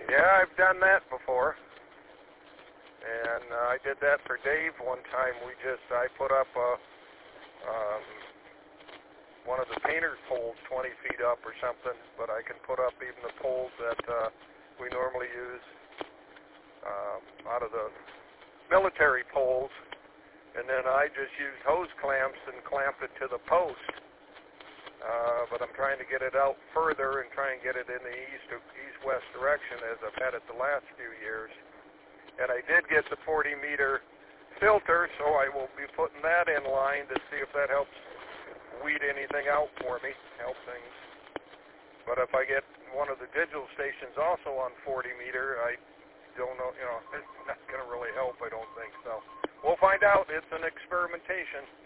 Yeah, I've done that before. And I did that for Dave one time. I put up one of the painter's poles 20 feet up or something, but I can put up even the poles that we normally use out of the military poles. And then I just used hose clamps and clamped it to the post. But I'm trying to get it out further and try and get it in the east-west direction as I've had it the last few years. And I did get the 40-meter filter, so I will be putting that in line to see if that helps weed anything out for me, help things. But if I get one of the digital stations also on 40-meter, I don't know, it's not going to really help, I don't think so. We'll find out. It's an experimentation.